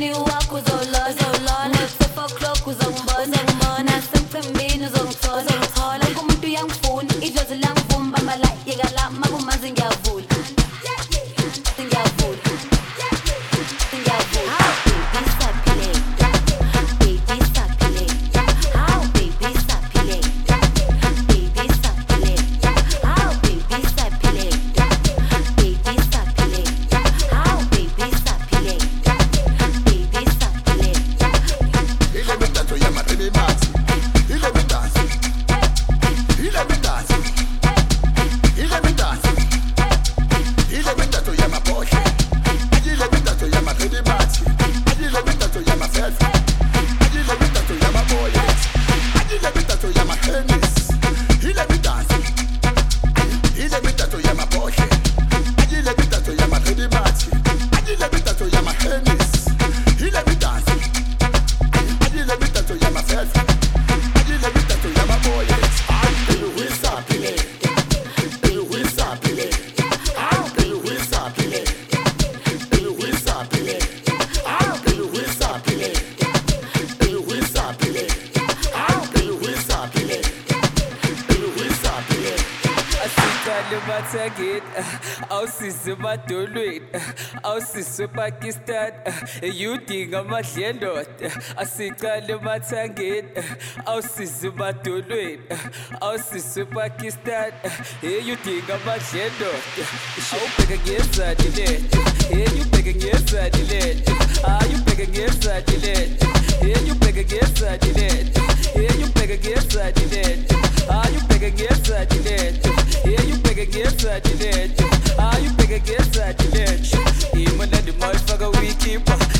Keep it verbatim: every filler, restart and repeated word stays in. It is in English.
Emini wakho uzolala uzolala ngo-twelve o'clock uzongibona uzongibona nasemcimbini uzongithola uzongithola wonke umuntu uyangifuna idlozi langivuma bamba la yeka la makumanzi ngiyavula ngiyavula ngiyavula baby saphile baby saphile how baby saphile baby saphile how baby saphile baby saphile how baby saphile baby saphile ile mitatu ya matini mati ile mitatu ile mitatu ile mitatu ile mitatu ya maposhe ile mitatu ya matini mati ile mitatu ya maselfie ile mitatu ya maboyes ile mitatu ya mahenis ile mitatu ile mitatu ya maposhe ile mitatu ya matini mati ile mitatu ya mahenis ile mitatu ile mitatu ya maselfie ile mitatu ya maboyes Bill Wisapile Bill Wisapile Bill Wisapile Bill Wisapile Bill Wisapile Bill Wisapile Bill Wisapile Bill Wisapile Asikale mathageti awusise emadolweni awusise ePakistan eyudinga amadlendoda asikale mathageti awusise emadolweni awusise ePakistan eyudinga amadlendoda awubheke ngezani lento eyubheke ngezani lento ayubheke ngezani lento eyubheke ngezani lento eyubheke ngezani lento ayubheke ngezani lento eyubheke ngezani lento ayubheke ngezani lento imali ndimafaka wikipa